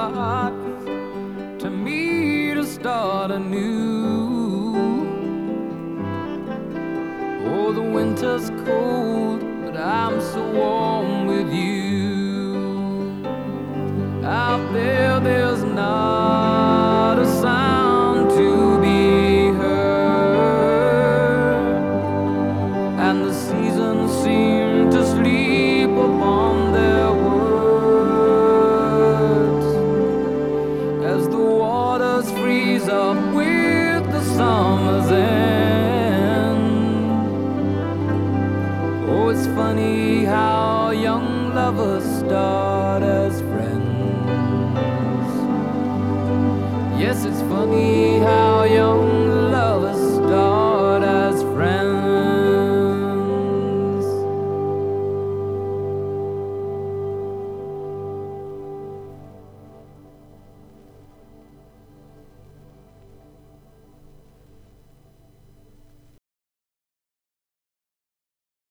heart to me to start anew. Oh, the winter's cold, but I'm so warm with you. Out there, there's not a sound to be heard, and the seasons seem to sleep upon their words as the waters freeze up with the summer's end. Oh, it's funny how young lovers start as friends. Yes, it's funny how young